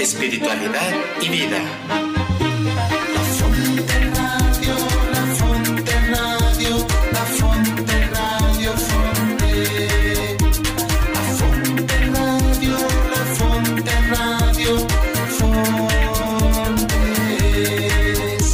espiritualidad y vida. La Fonte Radio, la Fonte Radio, la Fonte Radio, Fonte. La Fonte Radio, la Fonte Radio, Fontes.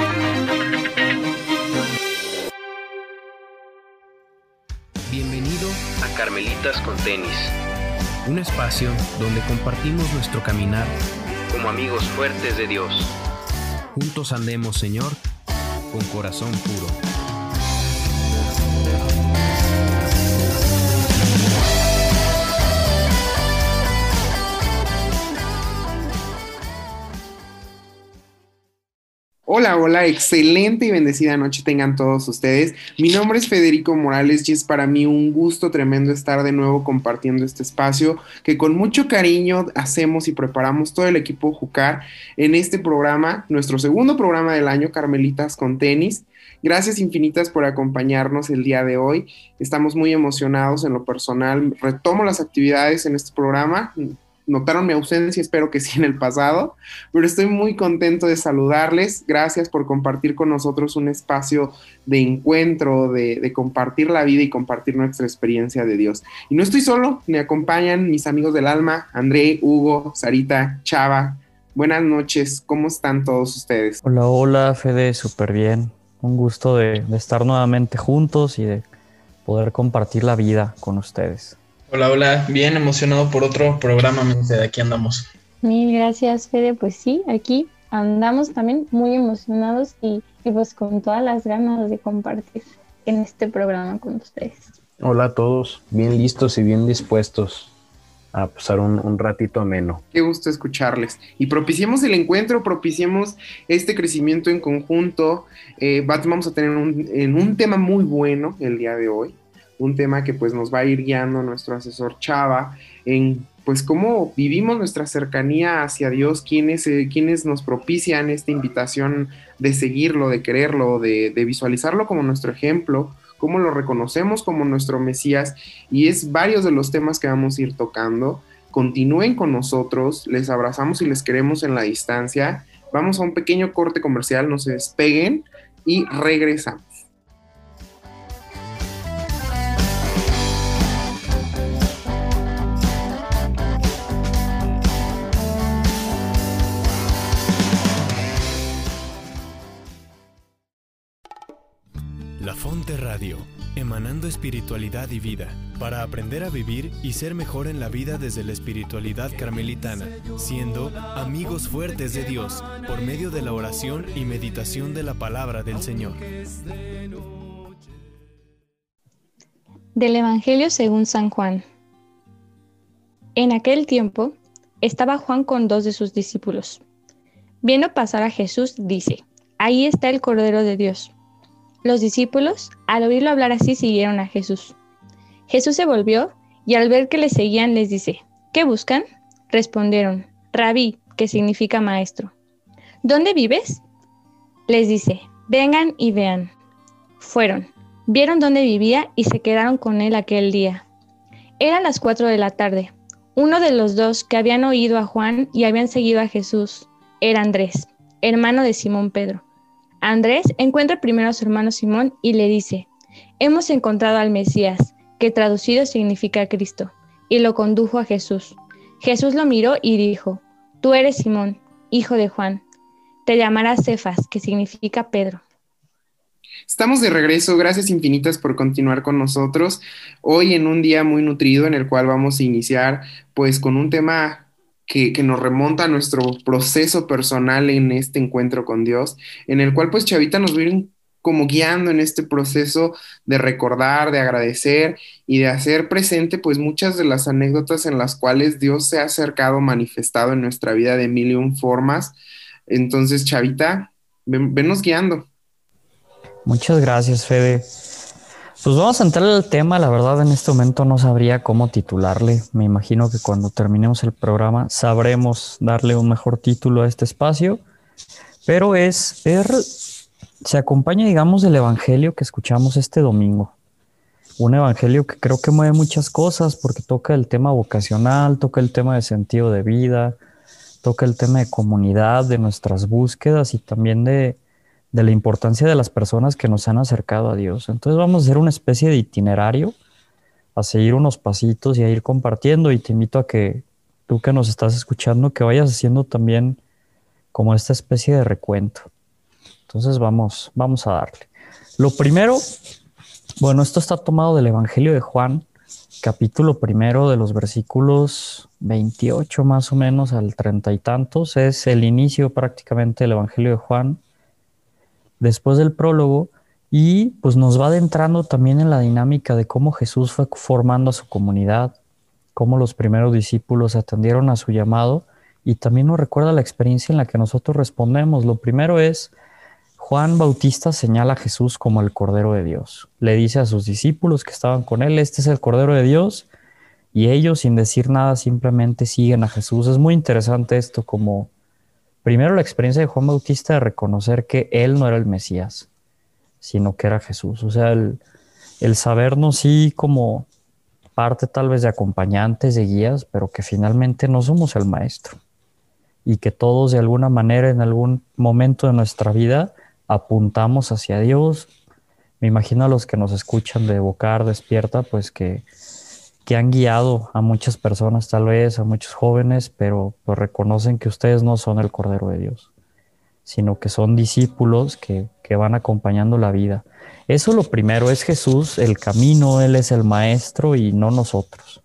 Bienvenido a Carmelitas con Tenis, un espacio donde compartimos nuestro caminar como amigos fuertes de Dios. Juntos andemos, Señor, con corazón puro. Hola, hola, excelente y bendecida noche tengan todos ustedes. Mi nombre es Federico Morales y es para mí un gusto tremendo estar de nuevo compartiendo este espacio que con mucho cariño hacemos y preparamos todo el equipo Jucar en este programa, nuestro segundo programa del año, Carmelitas con Tenis. Gracias infinitas por acompañarnos el día de hoy. Estamos muy emocionados en lo personal. Retomo las actividades en este programa. Notaron mi ausencia, espero que sí en el pasado, pero estoy muy contento de saludarles. Gracias por compartir con nosotros un espacio de encuentro, de compartir la vida y compartir nuestra experiencia de Dios. Y no estoy solo, me acompañan mis amigos del alma, André, Hugo, Sarita, Chava. Buenas noches, ¿cómo están todos ustedes? Hola, hola, Fede, súper bien. Un gusto de estar nuevamente juntos y de poder compartir la vida con ustedes. Hola, hola, bien emocionado por otro programa, de aquí andamos. Mil gracias, Fede, pues sí, aquí andamos también muy emocionados y pues con todas las ganas de compartir en este programa con ustedes. Hola a todos, bien listos y bien dispuestos a pasar un ratito ameno. Qué gusto escucharles. Y propiciemos el encuentro, propiciemos este crecimiento en conjunto. Vamos a tener un tema muy bueno el día de hoy. Un tema que pues nos va a ir guiando nuestro asesor Chava en pues cómo vivimos nuestra cercanía hacia Dios, quienes nos propician esta invitación de seguirlo, de quererlo, de visualizarlo como nuestro ejemplo, cómo lo reconocemos como nuestro Mesías, y es varios de los temas que vamos a ir tocando. Continúen con nosotros, les abrazamos y les queremos en la distancia. Vamos a un pequeño corte comercial, no se despeguen y regresamos. La Fonte Radio, emanando espiritualidad y vida, para aprender a vivir y ser mejor en la vida desde la espiritualidad carmelitana, siendo amigos fuertes de Dios, por medio de la oración y meditación de la palabra del Señor. Del Evangelio según San Juan. En aquel tiempo, estaba Juan con 2 de sus discípulos. Viendo pasar a Jesús, dice: «Ahí está el Cordero de Dios». Los discípulos, al oírlo hablar así, siguieron a Jesús. Jesús se volvió y al ver que le seguían les dice: «¿Qué buscan?». Respondieron: «Rabí», que significa maestro. «¿Dónde vives?». Les dice: «Vengan y vean». Fueron, vieron dónde vivía y se quedaron con él aquel día. Eran las 4 de la tarde. Uno de los 2 que habían oído a Juan y habían seguido a Jesús era Andrés, hermano de Simón Pedro. Andrés encuentra primero a su hermano Simón y le dice: «Hemos encontrado al Mesías», que traducido significa Cristo, y lo condujo a Jesús. Jesús lo miró y dijo: «Tú eres Simón, hijo de Juan. Te llamarás Cefas», que significa Pedro. Estamos de regreso, gracias infinitas por continuar con nosotros. Hoy en un día muy nutrido en el cual vamos a iniciar pues con un tema que nos remonta a nuestro proceso personal en este encuentro con Dios, en el cual pues Chavita nos va a ir como guiando en este proceso de recordar, de agradecer y de hacer presente pues muchas de las anécdotas en las cuales Dios se ha acercado, manifestado en nuestra vida de mil y un formas. Entonces, Chavita, venos guiando. Muchas gracias, Fede. Pues vamos a entrar al tema. La verdad, en este momento no sabría cómo titularle. Me imagino que cuando terminemos el programa sabremos darle un mejor título a este espacio. Pero se acompaña, digamos, del evangelio que escuchamos este domingo. Un evangelio que creo que mueve muchas cosas porque toca el tema vocacional, toca el tema de sentido de vida, toca el tema de comunidad, de nuestras búsquedas y también de la importancia de las personas que nos han acercado a Dios. Entonces vamos a hacer una especie de itinerario, a seguir unos pasitos y a ir compartiendo, y te invito a que tú que nos estás escuchando, que vayas haciendo también como esta especie de recuento. Entonces vamos a darle. Lo primero, bueno, esto está tomado del Evangelio de Juan, capítulo 1, de los versículos 28 más o menos al 30 y tantos. Es el inicio prácticamente del Evangelio de Juan, después del prólogo, y pues nos va adentrando también en la dinámica de cómo Jesús fue formando a su comunidad, cómo los primeros discípulos atendieron a su llamado, y también nos recuerda la experiencia en la que nosotros respondemos. Lo primero es, Juan Bautista señala a Jesús como el Cordero de Dios. Le dice a sus discípulos que estaban con él, este es el Cordero de Dios, y ellos sin decir nada simplemente siguen a Jesús. Es muy interesante esto, como primero la experiencia de Juan Bautista de reconocer que él no era el Mesías, sino que era Jesús. O sea, el sabernos sí como parte tal vez de acompañantes, de guías, pero que finalmente no somos el maestro. Y que todos de alguna manera en algún momento de nuestra vida apuntamos hacia Dios. Me imagino a los que nos escuchan de Evocar Despierta, pues que han guiado a muchas personas, tal vez a muchos jóvenes, pero pues reconocen que ustedes no son el Cordero de Dios, sino que son discípulos que van acompañando la vida. Eso lo primero, es Jesús el camino, Él es el maestro y no nosotros.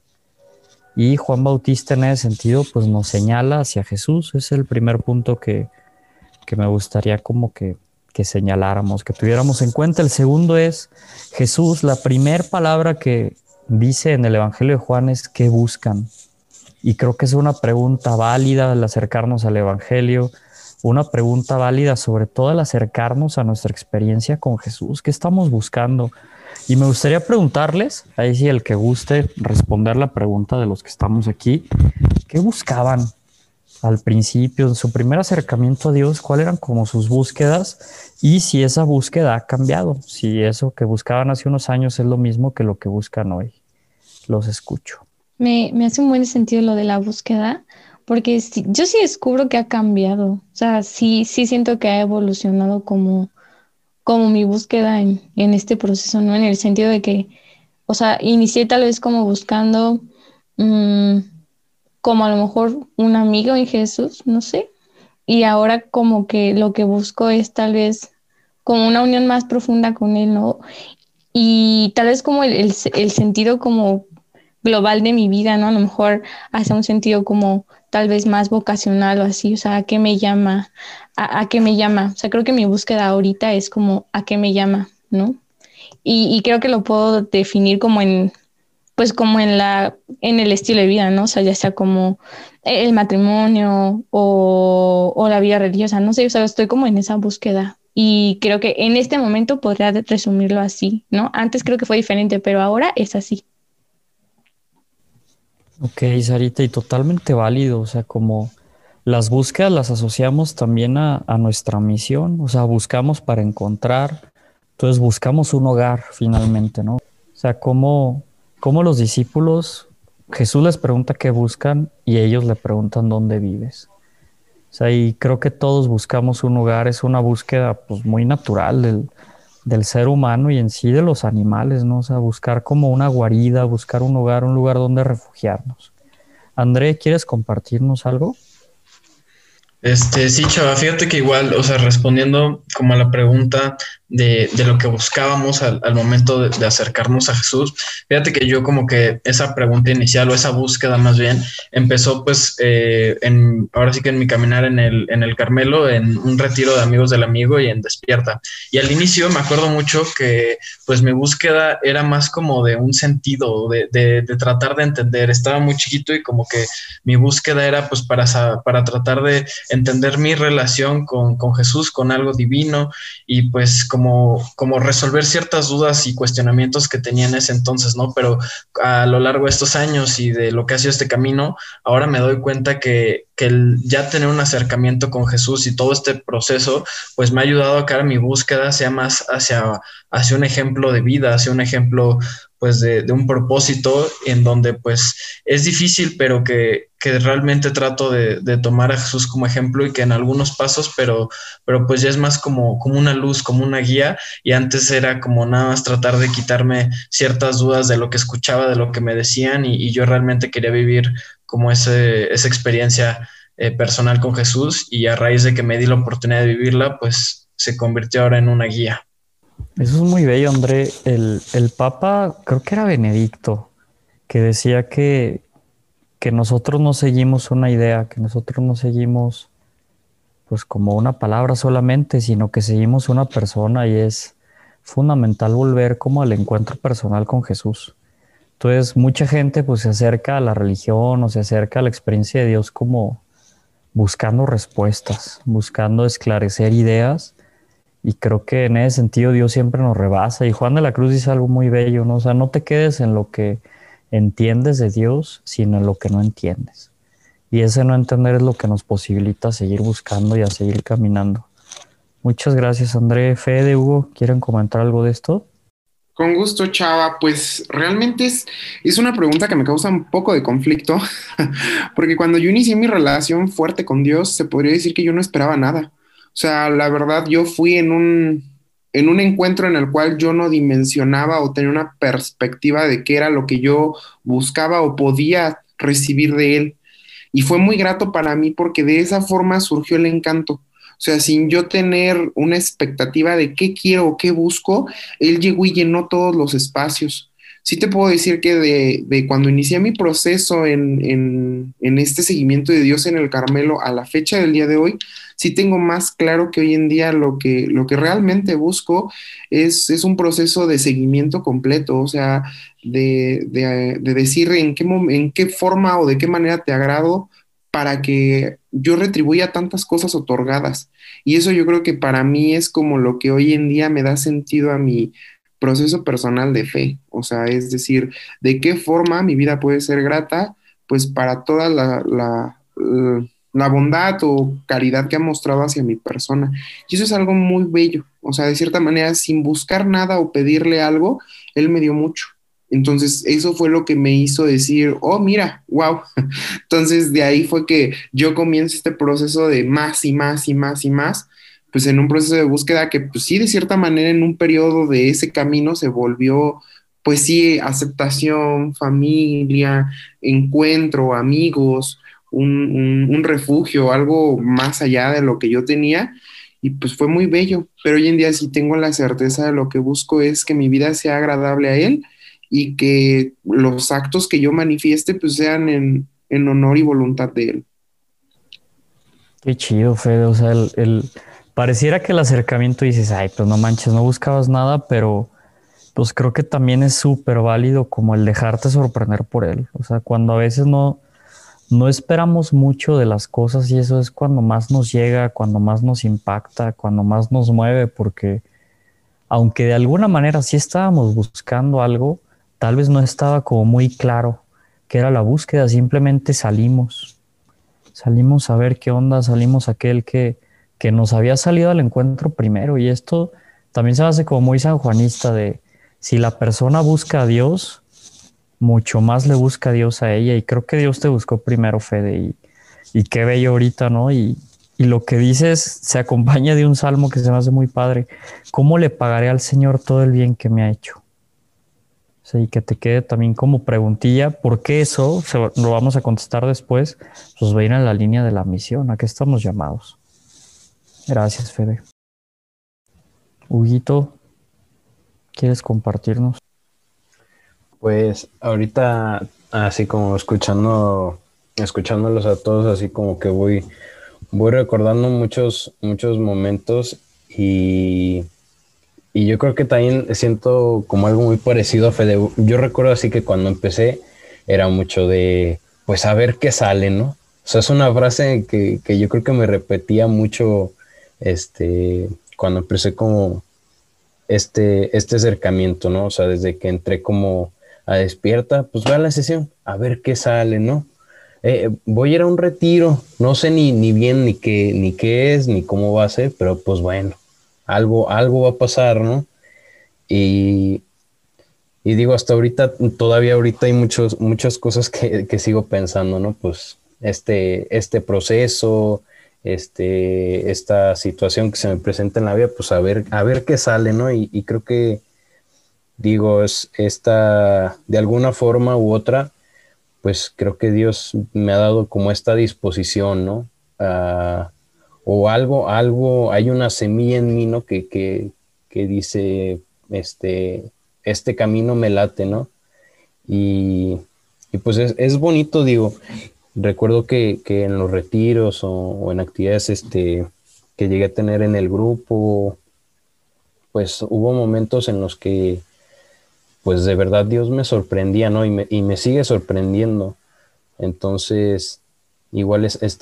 Y Juan Bautista en ese sentido pues nos señala hacia Jesús. Es el primer punto que me gustaría como que señaláramos, que tuviéramos en cuenta. El segundo es Jesús, la primera palabra que dice en el Evangelio de Juan es ¿qué buscan? Y creo que es una pregunta válida al acercarnos al Evangelio, una pregunta válida sobre todo al acercarnos a nuestra experiencia con Jesús. ¿Qué estamos buscando? Y me gustaría preguntarles, ahí sí el que guste responder la pregunta de los que estamos aquí, ¿qué buscaban al principio, en su primer acercamiento a Dios? ¿Cuáles eran como sus búsquedas? Y si esa búsqueda ha cambiado, si eso que buscaban hace unos años es lo mismo que lo que buscan hoy. Los escucho. Me hace un buen sentido lo de la búsqueda, porque yo sí descubro que ha cambiado. O sea, sí siento que ha evolucionado como mi búsqueda en este proceso, ¿no? En el sentido de que, o sea, inicié tal vez como buscando como a lo mejor un amigo en Jesús, no sé. Y ahora como que lo que busco es tal vez como una unión más profunda con Él, ¿no? Y tal vez como el sentido como global de mi vida, ¿no? A lo mejor hace un sentido como tal vez más vocacional o así, o sea, ¿a qué me llama? ¿A qué me llama? O sea, creo que mi búsqueda ahorita es como ¿a qué me llama? ¿No? Y creo que lo puedo definir como en el estilo de vida, ¿no? O sea, ya sea como el matrimonio o la vida religiosa, no sé, o sea, estoy como en esa búsqueda. Y creo que en este momento podría resumirlo así, ¿no? Antes creo que fue diferente, pero ahora es así. Ok, Sarita, y totalmente válido. O sea, como las búsquedas las asociamos también a nuestra misión. O sea, buscamos para encontrar. Entonces buscamos un hogar finalmente, ¿no? O sea, como los discípulos, Jesús les pregunta qué buscan y ellos le preguntan dónde vives. O sea, y creo que todos buscamos un hogar. Es una búsqueda pues muy natural del ser humano y en sí de los animales, ¿no? O sea, buscar como una guarida, buscar un hogar, un lugar donde refugiarnos. André, ¿quieres compartirnos algo? Sí, Chava, fíjate que igual, o sea, respondiendo como a la pregunta de lo que buscábamos al momento de acercarnos a Jesús, fíjate que yo como que esa pregunta inicial o esa búsqueda más bien empezó pues ahora sí que en mi caminar en el Carmelo, en un retiro de amigos del amigo y en Despierta. Y al inicio me acuerdo mucho que pues mi búsqueda era más como de un sentido, de tratar de entender. Estaba muy chiquito y como que mi búsqueda era pues para tratar de entender mi relación con Jesús, con algo divino y pues como resolver ciertas dudas y cuestionamientos que tenía en ese entonces, ¿no? Pero a lo largo de estos años y de lo que ha sido este camino, ahora me doy cuenta que el ya tener un acercamiento con Jesús y todo este proceso, pues me ha ayudado a que ahora mi búsqueda sea más hacia un ejemplo de vida, hacia un ejemplo pues de un propósito en donde pues es difícil, pero que realmente trato de tomar a Jesús como ejemplo y que en algunos pasos, pero pues ya es más como una luz, como una guía, y antes era como nada más tratar de quitarme ciertas dudas de lo que escuchaba, de lo que me decían, y yo realmente quería vivir como esa experiencia personal con Jesús, y a raíz de que me di la oportunidad de vivirla, pues se convirtió ahora en una guía. Eso es muy bello, André. El Papa, creo que era Benedicto, que decía que nosotros no seguimos una idea, que nosotros no seguimos pues como una palabra solamente, sino que seguimos una persona, y es fundamental volver como al encuentro personal con Jesús. Entonces mucha gente pues se acerca a la religión o se acerca a la experiencia de Dios como buscando respuestas, buscando esclarecer ideas. Y creo que en ese sentido Dios siempre nos rebasa. Y Juan de la Cruz dice algo muy bello, ¿no? O sea, no te quedes en lo que entiendes de Dios, sino en lo que no entiendes. Y ese no entender es lo que nos posibilita seguir buscando y a seguir caminando. Muchas gracias, André. Fede, Hugo, ¿quieren comentar algo de esto? Con gusto, Chava. Pues realmente es una pregunta que me causa un poco de conflicto, porque cuando yo inicié mi relación fuerte con Dios, se podría decir que yo no esperaba nada. O sea, la verdad, yo fui en un encuentro en el cual yo no dimensionaba o tenía una perspectiva de qué era lo que yo buscaba o podía recibir de Él. Y fue muy grato para mí porque de esa forma surgió el encanto. O sea, sin yo tener una expectativa de qué quiero o qué busco, Él llegó y llenó todos los espacios. Sí te puedo decir que de cuando inicié mi proceso en este seguimiento de Dios en el Carmelo a la fecha del día de hoy, sí tengo más claro que hoy en día lo que realmente busco es un proceso de seguimiento completo, o sea, de decir en qué forma o de qué manera te agrado para que yo retribuya tantas cosas otorgadas. Y eso yo creo que para mí es como lo que hoy en día me da sentido a mi proceso personal de fe. O sea, es decir, de qué forma mi vida puede ser grata, pues para toda la bondad o caridad que ha mostrado hacia mi persona. Y eso es algo muy bello. O sea, de cierta manera, sin buscar nada o pedirle algo, Él me dio mucho. Entonces, eso fue lo que me hizo decir, oh, mira, wow. Entonces, de ahí fue que yo comienzo este proceso de más y más y más y más, pues en un proceso de búsqueda que, pues sí, de cierta manera, en un periodo de ese camino se volvió, pues sí, aceptación, familia, encuentro, amigos, un refugio, algo más allá de lo que yo tenía. Y pues fue muy bello, pero hoy en día sí tengo la certeza de lo que busco es que mi vida sea agradable a Él y que los actos que yo manifieste pues sean en honor y voluntad de Él. Qué chido, Fede. O sea, pareciera que el acercamiento dices, ay, pues no manches, no buscabas nada, pero pues creo que también es súper válido como el dejarte sorprender por Él. O sea, cuando a veces no esperamos mucho de las cosas, y eso es cuando más nos llega, cuando más nos impacta, cuando más nos mueve, porque aunque de alguna manera sí estábamos buscando algo, tal vez no estaba como muy claro qué era la búsqueda, simplemente salimos a ver qué onda, salimos a aquel que nos había salido al encuentro primero. Y esto también se hace como muy sanjuanista de si la persona busca a Dios, mucho más le busca a Dios a ella. Y creo que Dios te buscó primero, Fede, y qué bello ahorita, ¿no? Y lo que dices se acompaña de un salmo que se me hace muy padre. ¿Cómo le pagaré al Señor todo el bien que me ha hecho? Sí, que te quede también como preguntilla, porque eso lo vamos a contestar después, pues va a ir en la línea de la misión, a qué estamos llamados. Gracias, Fede. Huguito, ¿quieres compartirnos? Pues ahorita, así como escuchándolos a todos, así como que voy recordando muchos momentos, y yo creo que también siento como algo muy parecido a Fede. Yo recuerdo así que cuando empecé era mucho de, pues a ver qué sale, ¿no? O sea, es una frase que yo creo que me repetía mucho cuando empecé como este acercamiento, ¿no? O sea, desde que entré como a Despierta, pues voy a la sesión, a ver qué sale, ¿no? Voy a ir a un retiro, no sé ni bien ni qué es, ni cómo va a ser, pero pues bueno, algo va a pasar, ¿no? Y y digo, hasta ahorita, todavía ahorita hay muchas cosas que sigo pensando, ¿no? Pues este proceso, esta situación que se me presenta en la vida, pues a ver qué sale, ¿no? Y creo que, digo, de alguna forma u otra, pues creo que Dios me ha dado como esta disposición, ¿no? O algo, hay una semilla en mí, ¿no? Que dice, este camino me late, ¿no? Y pues es bonito, digo. Recuerdo que en los retiros o en actividades que llegué a tener en el grupo, pues hubo momentos en los que, pues de verdad Dios me sorprendía, ¿no? Y me sigue sorprendiendo. Entonces, igual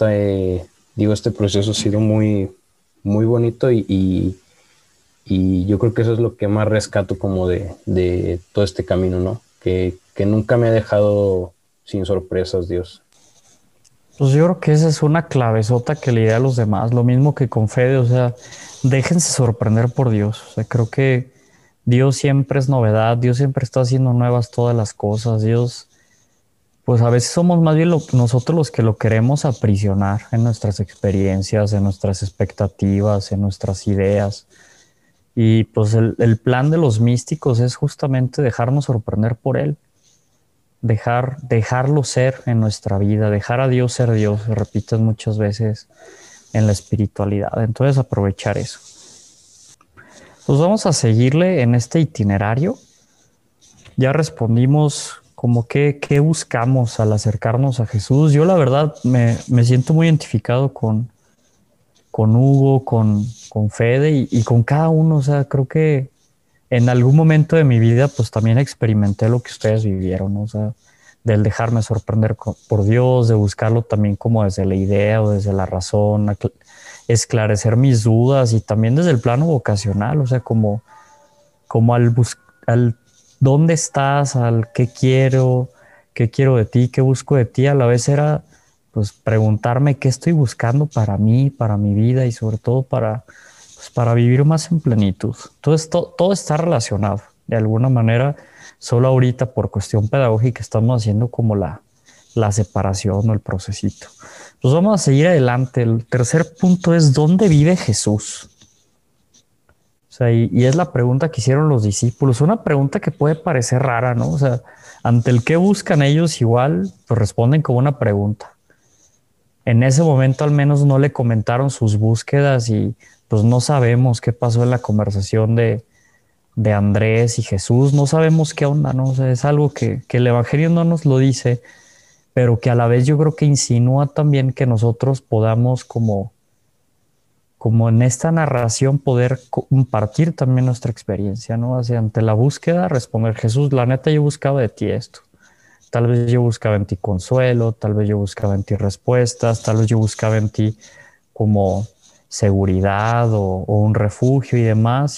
este proceso ha sido muy, muy bonito y yo creo que eso es lo que más rescato como de todo este camino, ¿no? Que nunca me ha dejado sin sorpresas, Dios. Pues yo creo que esa es una clavesota que le diré a los demás, lo mismo que con Fede, o sea, déjense sorprender por Dios. O sea, creo que Dios siempre es novedad, Dios siempre está haciendo nuevas todas las cosas. Dios, pues a veces somos más bien nosotros los que lo queremos aprisionar en nuestras experiencias, en nuestras expectativas, en nuestras ideas. Y pues el plan de los místicos es justamente dejarnos sorprender por Él. Dejarlo ser en nuestra vida, dejar a Dios ser Dios, se repite muchas veces en la espiritualidad. Entonces aprovechar eso. Pues vamos a seguirle en este itinerario. Ya respondimos como qué buscamos al acercarnos a Jesús. Yo la verdad me siento muy identificado con Hugo, con Fede y con cada uno. O sea, creo que en algún momento de mi vida, pues también experimenté lo que ustedes vivieron, ¿no? O sea, del dejarme sorprender por Dios, de buscarlo también como desde la idea o desde la razón, esclarecer mis dudas y también desde el plano vocacional, o sea, como al dónde estás, al qué quiero de ti, qué busco de ti, a la vez era pues preguntarme qué estoy buscando para mí, para mi vida y sobre todo para vivir más en plenitud. Entonces todo está relacionado de alguna manera. Solo ahorita por cuestión pedagógica estamos haciendo como la separación o el procesito. Pues vamos a seguir adelante. El tercer punto es ¿dónde vive Jesús? O sea, y es la pregunta que hicieron los discípulos. Una pregunta que puede parecer rara, ¿no? O sea, ante el qué buscan ellos igual, pues responden como una pregunta. En ese momento al menos no le comentaron sus búsquedas y pues no sabemos qué pasó en la conversación de Andrés y Jesús. No sabemos qué onda, ¿no? O sea, es algo que el Evangelio no nos lo dice, pero que a la vez yo creo que insinúa también que nosotros podamos como en esta narración poder compartir también nuestra experiencia, ¿no? Así, ante la búsqueda, responder, Jesús, la neta yo buscaba de ti esto. Tal vez yo buscaba en ti consuelo, tal vez yo buscaba en ti respuestas, tal vez yo buscaba en ti como seguridad o un refugio y demás.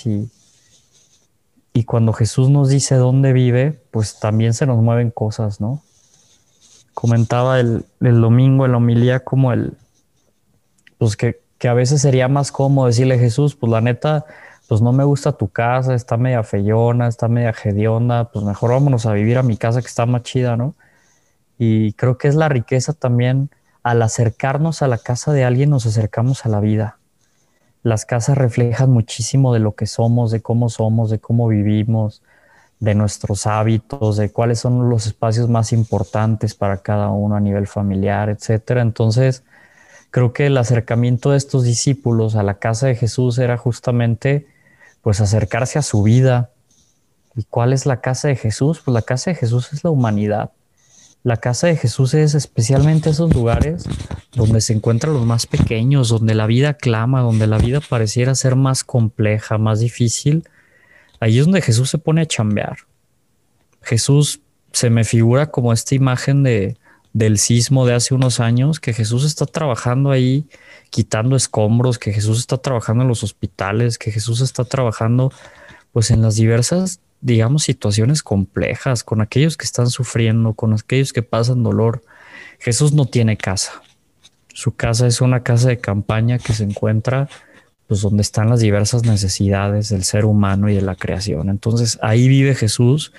Y cuando Jesús nos dice dónde vive, pues también se nos mueven cosas, ¿no? Comentaba el domingo en la homilía como pues que a veces sería más cómodo decirle, Jesús, pues la neta, pues no me gusta tu casa, está media feyona, está media hedionda, pues mejor vámonos a vivir a mi casa que está más chida, ¿no? Y creo que es la riqueza también, al acercarnos a la casa de alguien nos acercamos a la vida. Las casas reflejan muchísimo de lo que somos, de cómo vivimos, de nuestros hábitos, de cuáles son los espacios más importantes para cada uno a nivel familiar, etcétera. Entonces, creo que el acercamiento de estos discípulos a la casa de Jesús era justamente pues acercarse a su vida. ¿Y cuál es la casa de Jesús? Pues la casa de Jesús es la humanidad. La casa de Jesús es especialmente esos lugares donde se encuentran los más pequeños, donde la vida clama, donde la vida pareciera ser más compleja, más difícil. Ahí es donde Jesús se pone a chambear. Jesús se me figura como esta imagen del sismo de hace unos años, que Jesús está trabajando ahí quitando escombros, que Jesús está trabajando en los hospitales, que Jesús está trabajando pues en las diversas, digamos, situaciones complejas, con aquellos que están sufriendo, con aquellos que pasan dolor. Jesús no tiene casa. Su casa es una casa de campaña que se encuentra pues donde están las diversas necesidades del ser humano y de la creación. Entonces ahí vive Jesús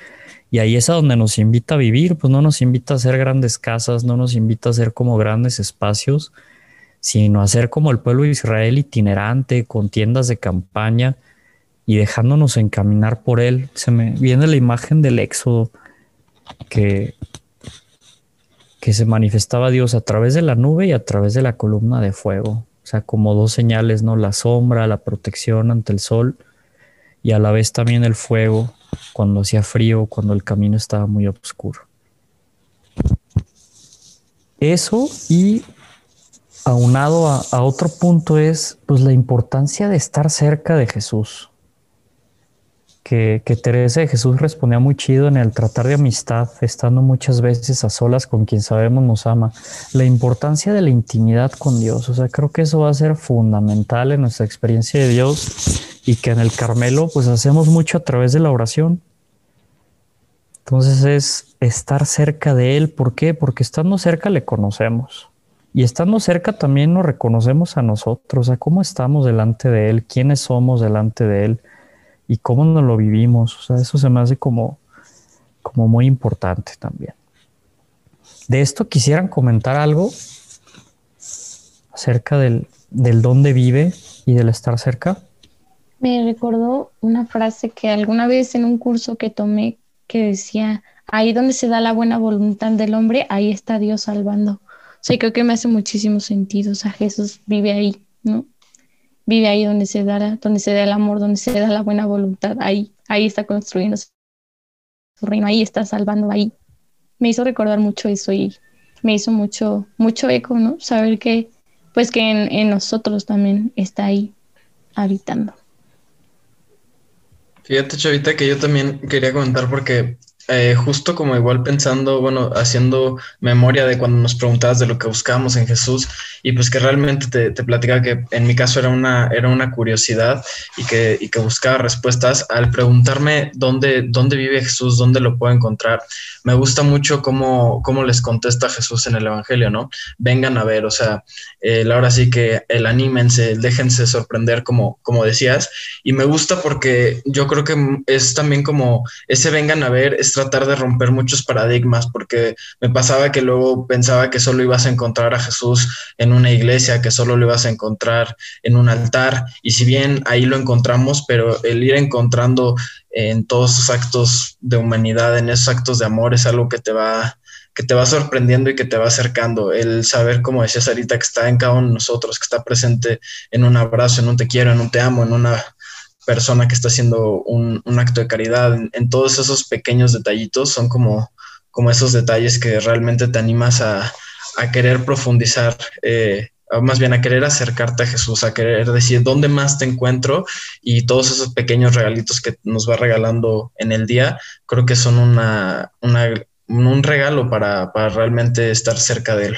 Y ahí es a donde nos invita a vivir, pues no nos invita a hacer grandes casas, no nos invita a hacer como grandes espacios, sino a ser como el pueblo de Israel itinerante, con tiendas de campaña y dejándonos encaminar por él. Se me viene la imagen del Éxodo, que se manifestaba Dios a través de la nube y a través de la columna de fuego. O sea, como dos señales, ¿no? La sombra, la protección ante el sol y a la vez también el fuego cuando hacía frío, cuando el camino estaba muy oscuro. Eso, y aunado a otro punto, es pues la importancia de estar cerca de Jesús. Que Teresa de Jesús respondía muy chido en el tratar de amistad, estando muchas veces a solas con quien sabemos nos ama. La importancia de la intimidad con Dios. O sea, creo que eso va a ser fundamental en nuestra experiencia de Dios, y que en el Carmelo pues hacemos mucho a través de la oración. Entonces es estar cerca de Él. ¿Por qué? Porque estando cerca le conocemos. Y estando cerca también nos reconocemos a nosotros, a cómo estamos delante de Él, quiénes somos delante de Él y cómo nos lo vivimos. O sea, eso se me hace como muy importante también. De esto quisieran comentar algo acerca del dónde vive y del estar cerca. Me recordó una frase que alguna vez en un curso que tomé, que decía: ahí donde se da la buena voluntad del hombre, ahí está Dios salvando. O sea, creo que me hace muchísimo sentido. O sea, Jesús vive ahí, ¿no? Vive ahí donde se da el amor, donde se da la buena voluntad. Ahí está construyendo su reino, ahí está salvando, ahí. Me hizo recordar mucho eso y me hizo mucho eco, ¿no? Saber que en nosotros también está ahí habitando. Fíjate, Chavita, que yo también quería comentar porque justo como igual pensando, bueno, haciendo memoria de cuando nos preguntabas de lo que buscábamos en Jesús, y pues que realmente te platicaba que en mi caso era una curiosidad y que buscaba respuestas. Al preguntarme dónde vive Jesús, dónde lo puedo encontrar, me gusta mucho cómo les contesta Jesús en el Evangelio, ¿no? Vengan a ver, o sea, ahora sí que anímense, déjense sorprender, como decías, y me gusta porque yo creo que es también como ese vengan a ver, es tratar de romper muchos paradigmas, porque me pasaba que luego pensaba que solo ibas a encontrar a Jesús en una iglesia, que solo lo ibas a encontrar en un altar, y si bien ahí lo encontramos, pero el ir encontrando en todos esos actos de humanidad, en esos actos de amor, es algo que te va sorprendiendo y que te va acercando. El saber, como decía Sarita, que está en cada uno de nosotros, que está presente en un abrazo, en un te quiero, en un te amo, en una persona que está haciendo un acto de caridad, en todos esos pequeños detallitos, son como esos detalles que realmente te animas a querer profundizar, más bien a querer acercarte a Jesús, a querer decir dónde más te encuentro, y todos esos pequeños regalitos que nos va regalando en el día, creo que son un regalo para realmente estar cerca de Él.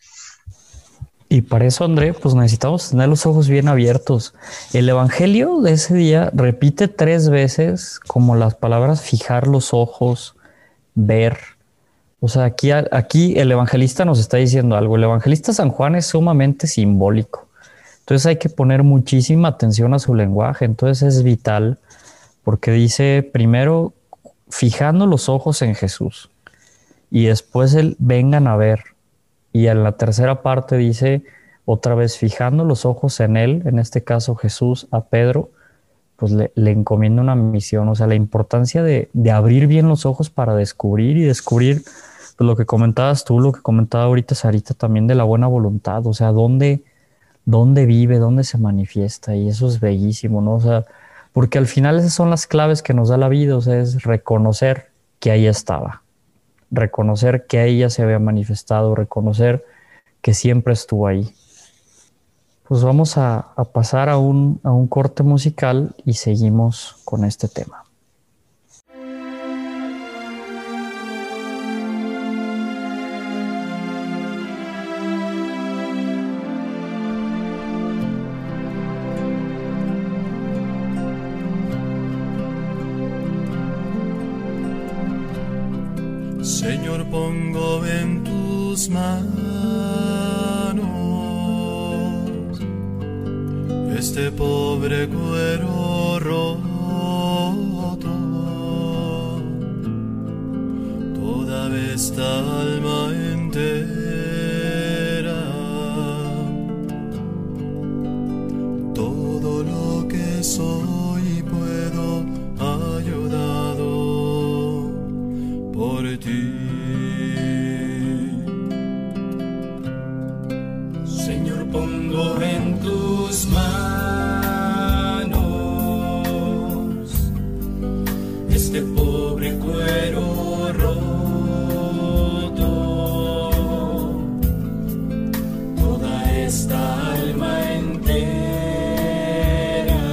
Y para eso, André, pues necesitamos tener los ojos bien abiertos. El Evangelio de ese día repite 3 veces como las palabras fijar los ojos, ver. O sea, aquí el evangelista nos está diciendo algo. El evangelista San Juan es sumamente simbólico. Entonces hay que poner muchísima atención a su lenguaje. Entonces es vital, porque dice primero fijando los ojos en Jesús, y después el vengan a ver. Y en la tercera parte dice otra vez fijando los ojos en Él, en este caso Jesús, a Pedro, pues le encomienda una misión. O sea, la importancia de abrir bien los ojos para descubrir pues, lo que comentabas tú, lo que comentaba ahorita Sarita también, de la buena voluntad. O sea, dónde vive, dónde se manifiesta, y eso es bellísimo, ¿no? O sea, porque al final esas son las claves que nos da la vida. O sea, es reconocer que ahí estaba, reconocer que ella se había manifestado, reconocer que siempre estuvo ahí. Pues vamos a pasar a un corte musical y seguimos con este tema. Señor, pongo en tus manos este pobre cuero roto. esta alma entera. Todo lo que soy y puedo, ayudado por ti. Señor, pongo en tus manos este pobre cuero roto, toda esta alma entera,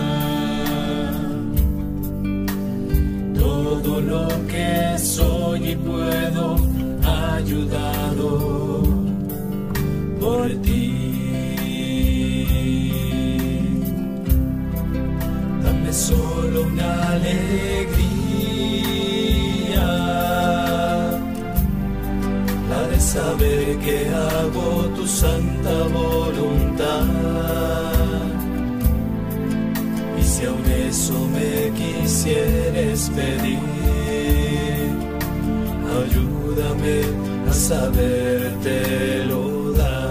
todo lo que soy y puedo, ayudado por ti. Dame solo una alegría, la de saber que hago tu santa voluntad. Y si aún eso me quisieres pedir, ayúdame a sabértelo dar.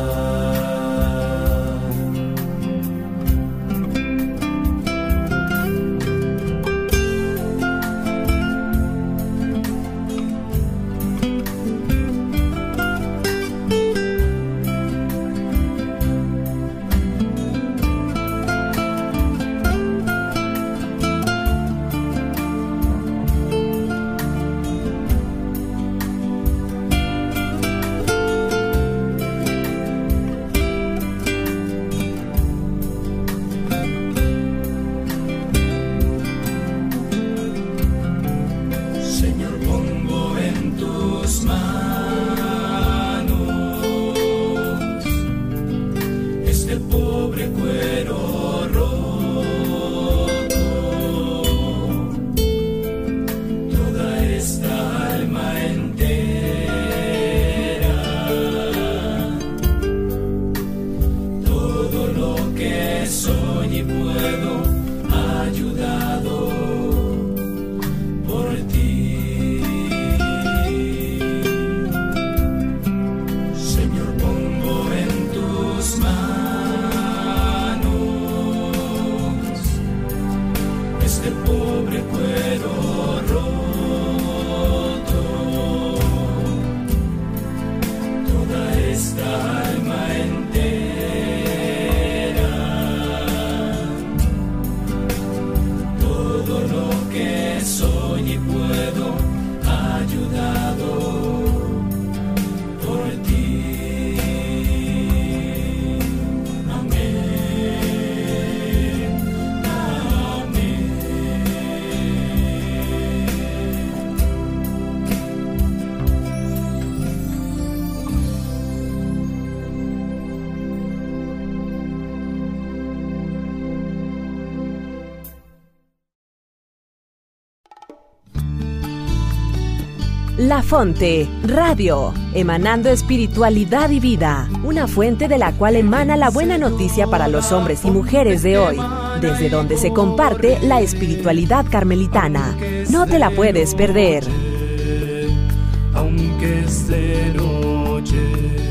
La Fonte Radio, emanando espiritualidad y vida, una fuente de la cual emana la buena noticia para los hombres y mujeres de hoy, desde donde se comparte la espiritualidad carmelitana. No te la puedes perder. Aunque es de noche.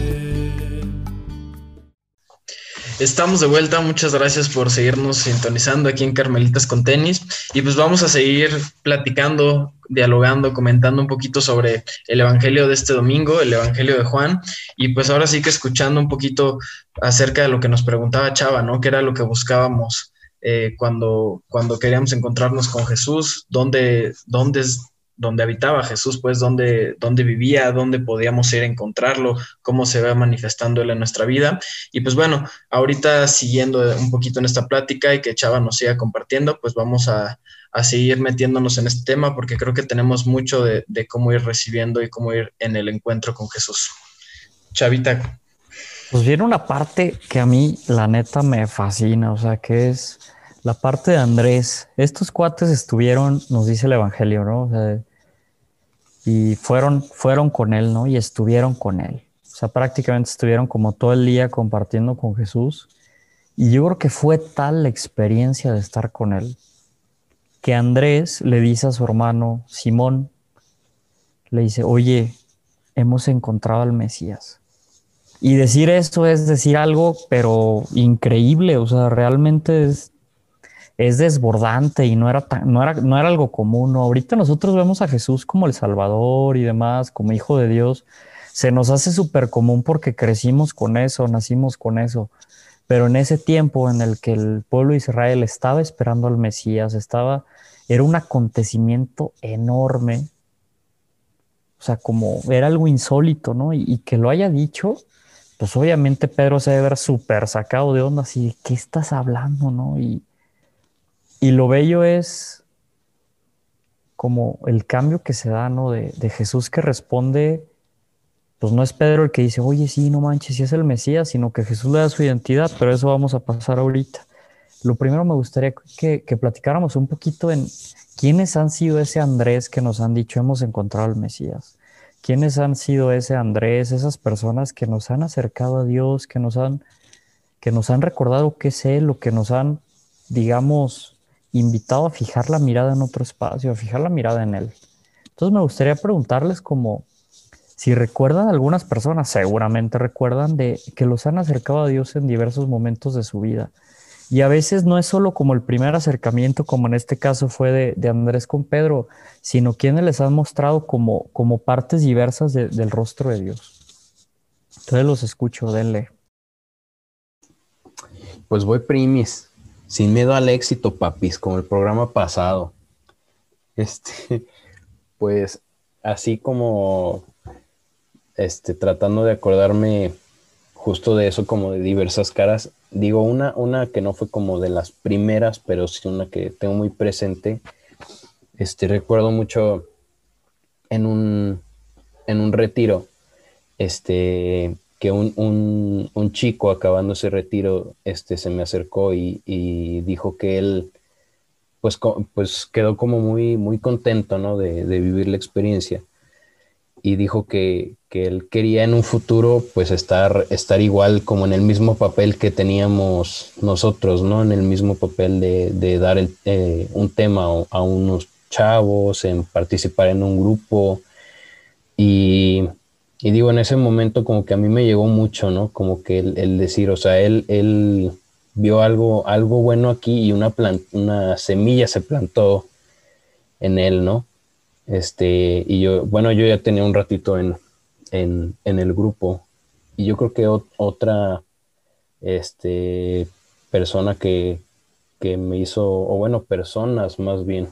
Estamos de vuelta, muchas gracias por seguirnos sintonizando aquí en Carmelitas con Tenis, y pues vamos a seguir platicando, dialogando, comentando un poquito sobre el evangelio de este domingo, el evangelio de Juan, y pues ahora sí que escuchando un poquito acerca de lo que nos preguntaba Chava, ¿no? ¿Qué era lo que buscábamos cuando queríamos encontrarnos con Jesús? ¿Dónde habitaba Jesús? Pues dónde vivía, dónde podíamos ir a encontrarlo, cómo se va manifestando él en nuestra vida. Y pues bueno, ahorita siguiendo un poquito en esta plática y que Chava nos siga compartiendo, pues vamos a seguir metiéndonos en este tema, porque creo que tenemos mucho de cómo ir recibiendo y cómo ir en el encuentro con Jesús. Chavita. Pues viene una parte que a mí la neta me fascina, o sea, que es la parte de Andrés. Estos cuates estuvieron, nos dice el evangelio, ¿no? O sea, y fueron con él, ¿no? Y estuvieron con él. O sea, prácticamente estuvieron como todo el día compartiendo con Jesús. Y yo creo que fue tal la experiencia de estar con él que Andrés le dice a su hermano Simón, le dice, oye, hemos encontrado al Mesías. Y decir esto es decir algo, pero increíble, o sea, realmente es desbordante y no era algo común, ¿no? Ahorita nosotros vemos a Jesús como el Salvador y demás, como Hijo de Dios. Se nos hace súper común porque crecimos con eso, nacimos con eso. Pero en ese tiempo en el que el pueblo de Israel estaba esperando al Mesías, era un acontecimiento enorme. O sea, como era algo insólito, ¿no? Y que lo haya dicho, pues obviamente Pedro se debe ver súper sacado de onda, así, ¿de qué estás hablando, no? Y lo bello es como el cambio que se da, ¿no? De Jesús que responde, pues no es Pedro el que dice, oye, sí, no manches, sí es el Mesías, sino que Jesús le da su identidad, pero eso vamos a pasar ahorita. Lo primero me gustaría que platicáramos un poquito en quiénes han sido ese Andrés que nos han dicho, hemos encontrado al Mesías. ¿Quiénes han sido ese Andrés, esas personas que nos han acercado a Dios, que nos han recordado qué es Él, o que nos han, digamos, invitado a fijar la mirada en otro espacio, a fijar la mirada en Él? Entonces me gustaría preguntarles como si recuerdan algunas personas, seguramente recuerdan de que los han acercado a Dios en diversos momentos de su vida. Y a veces no es solo como el primer acercamiento, como en este caso fue de Andrés con Pedro, sino quienes les han mostrado como partes diversas del rostro de Dios. Entonces los escucho, denle. Pues voy primis, sin miedo al éxito, papis, como el programa pasado. Pues así como tratando de acordarme justo de eso, como de diversas caras. Digo, una que no fue como de las primeras, pero sí una que tengo muy presente. Recuerdo mucho en un retiro, que un chico acabando ese retiro, se me acercó y dijo que él, pues quedó como muy, muy contento, ¿no? de vivir la experiencia. Y dijo que él quería en un futuro pues estar igual como en el mismo papel que teníamos nosotros, ¿no? En el mismo papel de dar un tema a unos chavos, en participar en un grupo. Y digo, en ese momento como que a mí me llegó mucho, ¿no? Como que el decir, o sea, él vio algo bueno aquí y una semilla se plantó en él, ¿no? Y yo ya tenía un ratito en el grupo, y yo creo que otra persona que me hizo, o bueno, personas más bien,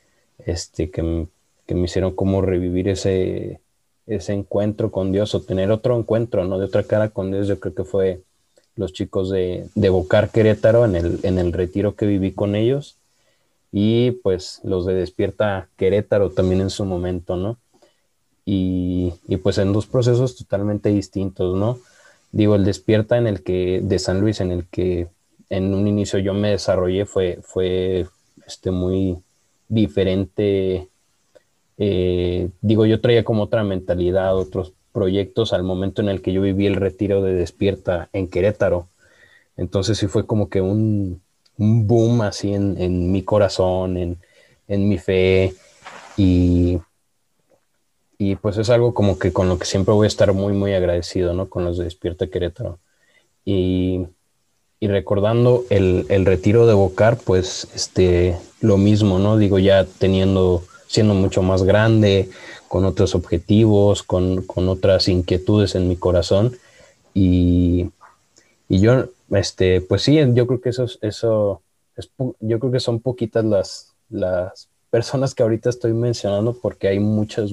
que me hicieron como revivir ese encuentro con Dios, o tener otro encuentro, ¿no? De otra cara con Dios, yo creo que fue los chicos de Vocar Querétaro en el retiro que viví con ellos. Y pues los de Despierta Querétaro también en su momento, ¿no? Y pues en dos procesos totalmente distintos, ¿no? Digo, el Despierta de San Luis, en el que en un inicio yo me desarrollé, fue muy diferente. Digo, yo traía como otra mentalidad, otros proyectos al momento en el que yo viví el retiro de Despierta en Querétaro. Entonces sí fue como que un boom así en mi corazón, en mi fe, y pues es algo como que con lo que siempre voy a estar muy, muy agradecido, ¿no? Con los de Despierta Querétaro. Y recordando el retiro de Vocar, pues lo mismo, ¿no? Digo, ya siendo mucho más grande, con otros objetivos, con otras inquietudes en mi corazón, y yo, pues sí, yo creo que yo creo que son poquitas las personas que ahorita estoy mencionando, porque hay muchas,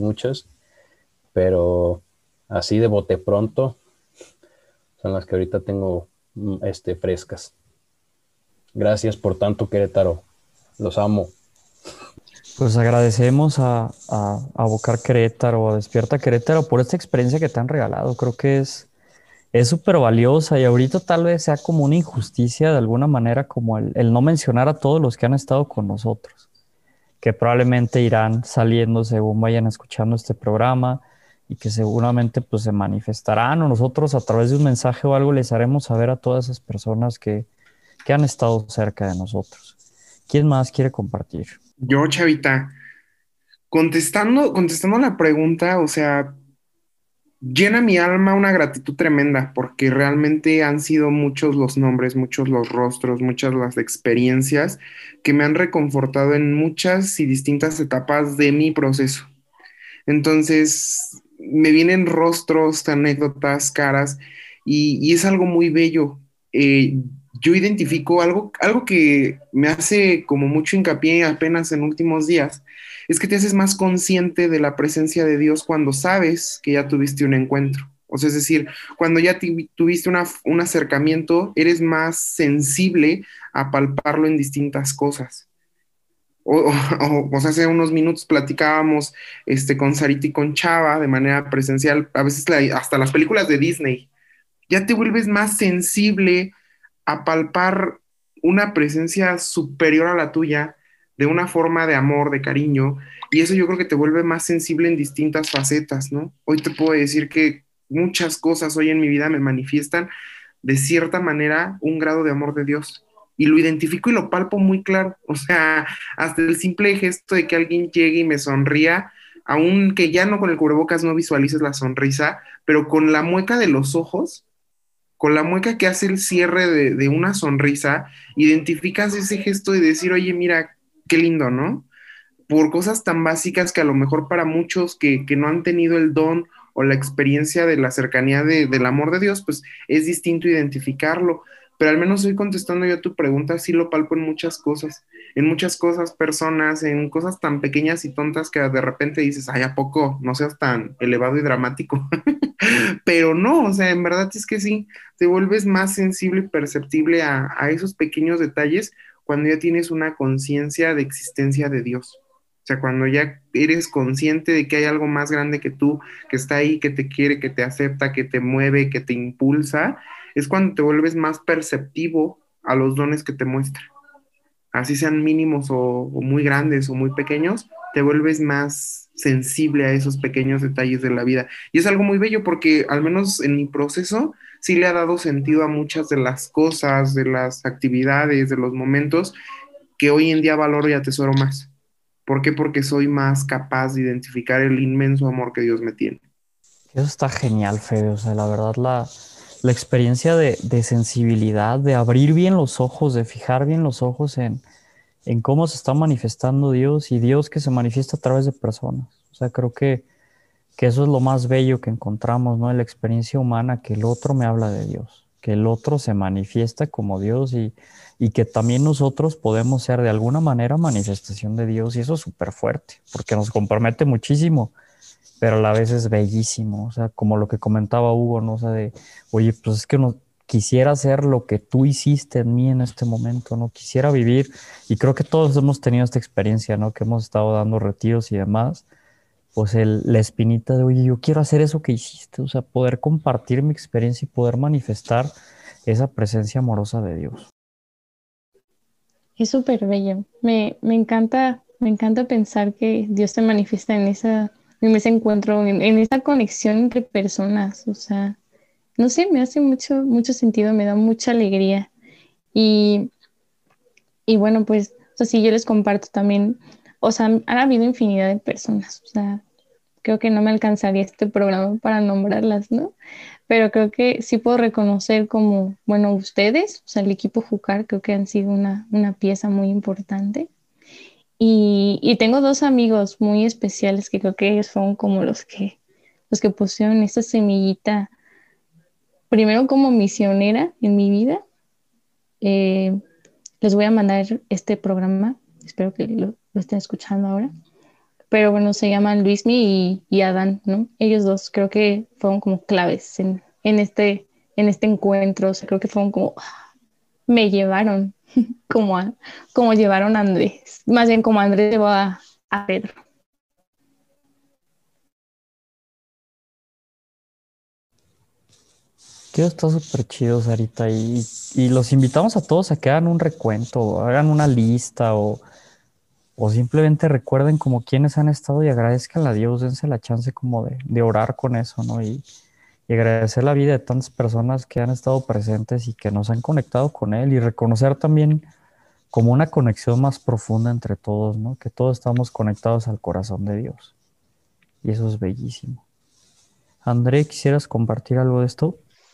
pero así de bote pronto son las que ahorita tengo frescas. Gracias por tanto, Querétaro. Los amo. Pues agradecemos a Vocar Querétaro, a Despierta Querétaro, por esta experiencia que te han regalado. Creo que es súper valiosa, y ahorita tal vez sea como una injusticia de alguna manera, como el no mencionar a todos los que han estado con nosotros, que probablemente irán saliendo según vayan escuchando este programa, y que seguramente pues se manifestarán, o nosotros a través de un mensaje o algo les haremos saber a todas esas personas que han estado cerca de nosotros. ¿Quién más quiere compartir? Yo, Chavita, contestando la pregunta, o sea, llena mi alma una gratitud tremenda, porque realmente han sido muchos los nombres, muchos los rostros, muchas las experiencias que me han reconfortado en muchas y distintas etapas de mi proceso. Entonces, me vienen rostros, anécdotas, caras, y es algo muy bello. Yo identifico algo que me hace como mucho hincapié apenas en últimos días, es que te haces más consciente de la presencia de Dios cuando sabes que ya tuviste un encuentro. O sea, es decir, cuando ya tuviste un acercamiento, eres más sensible a palparlo en distintas cosas. O sea, hace unos minutos platicábamos con Sarita y con Chava de manera presencial, a veces hasta las películas de Disney, ya te vuelves más sensible a palpar una presencia superior a la tuya, de una forma de amor, de cariño, y eso yo creo que te vuelve más sensible en distintas facetas, ¿no? Hoy te puedo decir que muchas cosas hoy en mi vida me manifiestan de cierta manera un grado de amor de Dios. Y lo identifico y lo palpo muy claro. O sea, hasta el simple gesto de que alguien llegue y me sonría, aunque ya no con el cubrebocas no visualices la sonrisa, pero con la mueca de los ojos, con la mueca que hace el cierre de una sonrisa, identificas ese gesto de decir, oye, mira, qué lindo, ¿no? Por cosas tan básicas que a lo mejor para muchos que no han tenido el don o la experiencia de la cercanía del amor de Dios, pues es distinto identificarlo. Pero al menos hoy contestando yo a tu pregunta, sí lo palpo en muchas cosas, personas, en cosas tan pequeñas y tontas que de repente dices, ay, ¿a poco no seas tan elevado y dramático? Pero no, o sea, en verdad es que sí, te vuelves más sensible y perceptible a esos pequeños detalles cuando ya tienes una conciencia de existencia de Dios. O sea, cuando ya eres consciente de que hay algo más grande que tú, que está ahí, que te quiere, que te acepta, que te mueve, que te impulsa, es cuando te vuelves más perceptivo a los dones que te muestra. Así sean mínimos o muy grandes o muy pequeños, te vuelves más sensible a esos pequeños detalles de la vida. Y es algo muy bello porque al menos en mi proceso sí le ha dado sentido a muchas de las cosas, de las actividades, de los momentos que hoy en día valoro y atesoro más. ¿Por qué? Porque soy más capaz de identificar el inmenso amor que Dios me tiene. Eso está genial, Fede. O sea, la verdad, la experiencia de sensibilidad, de abrir bien los ojos, de fijar bien los ojos en cómo se está manifestando Dios y Dios que se manifiesta a través de personas. O sea, creo que eso es lo más bello que encontramos, ¿no? En la experiencia humana, que el otro me habla de Dios, que el otro se manifiesta como Dios y que también nosotros podemos ser de alguna manera manifestación de Dios, y eso es súper fuerte, porque nos compromete muchísimo, pero a la vez es bellísimo. O sea, como lo que comentaba Hugo, ¿no? O sea, oye, pues es que no quisiera hacer lo que tú hiciste en mí en este momento, ¿no? Quisiera vivir, y creo que todos hemos tenido esta experiencia, ¿no? Que hemos estado dando retiros y demás, pues la espinita de, oye, yo quiero hacer eso que hiciste, o sea, poder compartir mi experiencia y poder manifestar esa presencia amorosa de Dios. Es súper bello. Me encanta pensar que Dios se manifiesta en ese encuentro, en esa conexión entre personas. O sea, no sé, me hace mucho sentido, me da mucha alegría. Y bueno, pues, o sea, sí, yo les comparto también, o sea, han habido infinidad de personas. O sea, creo que no me alcanzaría este programa para nombrarlas, ¿no? Pero creo que sí puedo reconocer como, bueno, ustedes, o sea, el equipo Júcar, creo que han sido una pieza muy importante. Y tengo dos amigos muy especiales que creo que ellos fueron como los que pusieron esta semillita, primero como misionera en mi vida. Les voy a mandar este programa, espero que lo estén escuchando ahora. Pero bueno, se llaman Luismi y Adán, ¿no? Ellos dos creo que fueron como claves en este encuentro. O sea, creo que fueron como, me llevaron como llevaron a Andrés. Más bien como Andrés llevó a Pedro. Que está súper chido, Sarita, y los invitamos a todos a que hagan un recuento, hagan una lista o simplemente recuerden como quienes han estado y agradezcan a Dios, dense la chance como de orar con eso, ¿no? Y agradecer la vida de tantas personas que han estado presentes y que nos han conectado con Él, y reconocer también como una conexión más profunda entre todos, ¿no? Que todos estamos conectados al corazón de Dios. Y eso es bellísimo. André, ¿quisieras compartir algo de esto?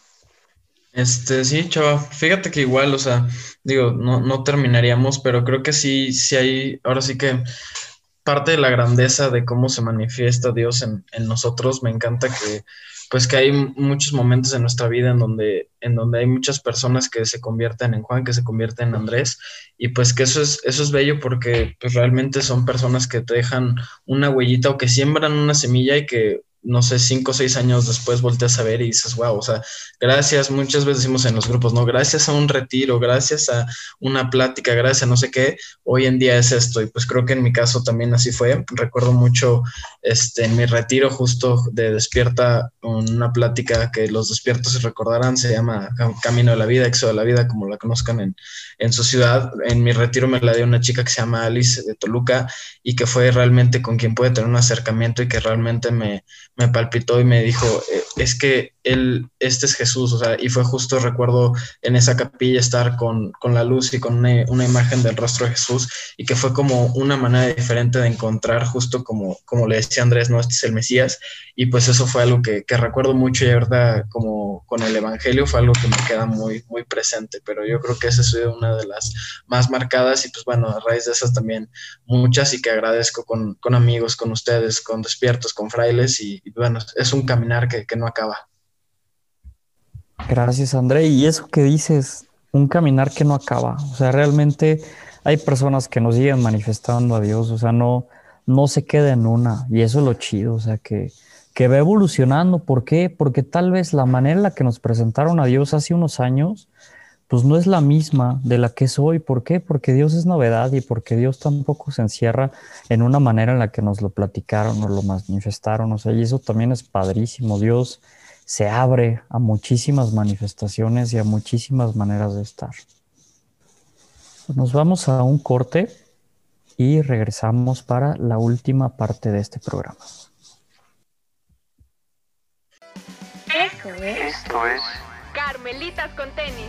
Sí, chava, fíjate que igual, o sea, digo, no terminaríamos, pero creo que sí hay, ahora sí que parte de la grandeza de cómo se manifiesta Dios en nosotros. Me encanta pues que hay muchos momentos en nuestra vida en donde hay muchas personas que se convierten en Juan, que se convierten en Andrés, y pues que eso es bello porque pues realmente son personas que te dejan una huellita o que siembran una semilla y que no sé, 5 o 6 años después volteas a ver y dices, wow, o sea, gracias, muchas veces decimos en los grupos, ¿no? Gracias a un retiro, gracias a una plática, gracias a no sé qué, hoy en día es esto. Y pues creo que en mi caso también así fue. Recuerdo mucho en mi retiro justo de Despierta, una plática que los despiertos se recordarán, se llama Camino de la Vida, Éxodo de la Vida, como la conozcan en su ciudad. En mi retiro me la dio una chica que se llama Alice de Toluca y que fue realmente con quien puede tener un acercamiento y que realmente me palpitó y me dijo, es que este es Jesús, o sea, y fue justo, recuerdo en esa capilla estar con la luz y con una imagen del rostro de Jesús, y que fue como una manera diferente de encontrar, justo como le decía Andrés, no, este es el Mesías, y pues eso fue algo que recuerdo mucho, y ahorita como con el Evangelio fue algo que me queda muy, muy presente, pero yo creo que esa ha sido una de las más marcadas, y pues bueno, a raíz de esas también muchas, y que agradezco con amigos, con ustedes, con Despiertos, con frailes, y bueno, es un caminar que no acaba. Gracias, André. Y eso que dices, un caminar que no acaba. O sea, realmente hay personas que nos siguen manifestando a Dios. O sea, no se queda en una. Y eso es lo chido. O sea, que va evolucionando. ¿Por qué? Porque tal vez la manera en la que nos presentaron a Dios hace unos años, pues no es la misma de la que es hoy. ¿Por qué? Porque Dios es novedad y porque Dios tampoco se encierra en una manera en la que nos lo platicaron o lo manifestaron. O sea, y eso también es padrísimo. Dios se abre a muchísimas manifestaciones y a muchísimas maneras de estar. Nos vamos a un corte y regresamos para la última parte de este programa. Esto es Carmelitas con tenis.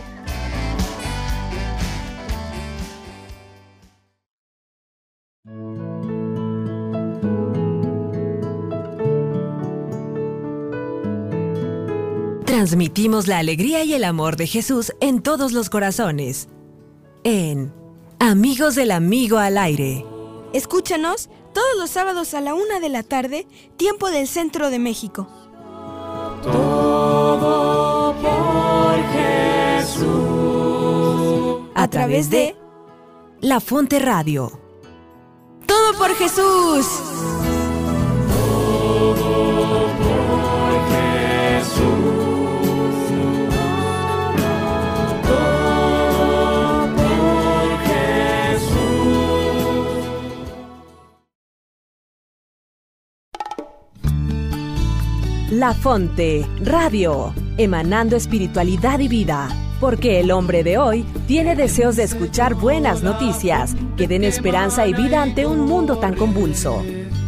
Transmitimos la alegría y el amor de Jesús en todos los corazones. En Amigos del Amigo al Aire. Escúchanos todos los sábados a la 1:00 p.m, tiempo del Centro de México. Todo por Jesús. A través de La Fonte Radio. Todo por Jesús. Todo por Jesús. La Fonte Radio, emanando espiritualidad y vida, porque el hombre de hoy tiene deseos de escuchar buenas noticias que den esperanza y vida ante un mundo tan convulso.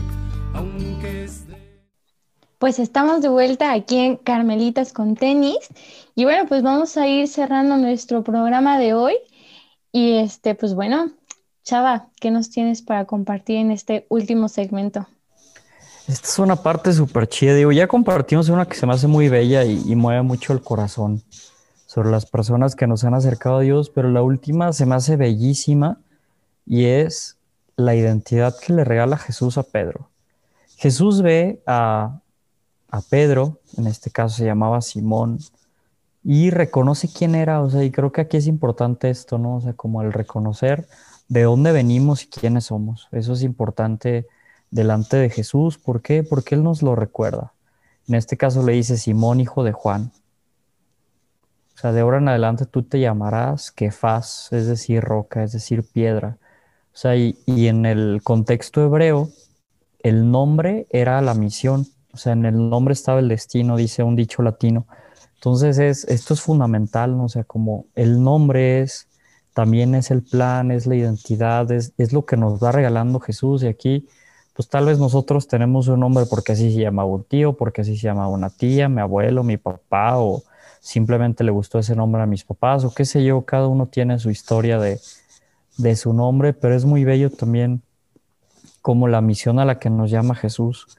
Pues estamos de vuelta aquí en Carmelitas con tenis y bueno, pues vamos a ir cerrando nuestro programa de hoy y pues bueno, Chava, ¿qué nos tienes para compartir en este último segmento? Esta es una parte súper chida. Digo, ya compartimos una que se me hace muy bella y mueve mucho el corazón sobre las personas que nos han acercado a Dios, pero la última se me hace bellísima y es la identidad que le regala Jesús a Pedro. Jesús ve a Pedro, en este caso se llamaba Simón, y reconoce quién era, o sea, y creo que aquí es importante esto, ¿no? O sea, como el reconocer de dónde venimos y quiénes somos. Eso es importante delante de Jesús. ¿Por qué? Porque Él nos lo recuerda. En este caso le dice Simón, hijo de Juan. O sea, de ahora en adelante tú te llamarás Kefas, es decir, roca, es decir, piedra. O sea, y en el contexto hebreo, el nombre era la misión. O sea, en el nombre estaba el destino, dice un dicho latino. Entonces, esto es fundamental, ¿no? O sea, como el nombre también es el plan, es la identidad, es lo que nos va regalando Jesús. Y aquí, pues tal vez nosotros tenemos un nombre porque así se llamaba un tío, porque así se llamaba una tía, mi abuelo, mi papá, o simplemente le gustó ese nombre a mis papás, o qué sé yo. Cada uno tiene su historia de su nombre, pero es muy bello también como la misión a la que nos llama Jesús.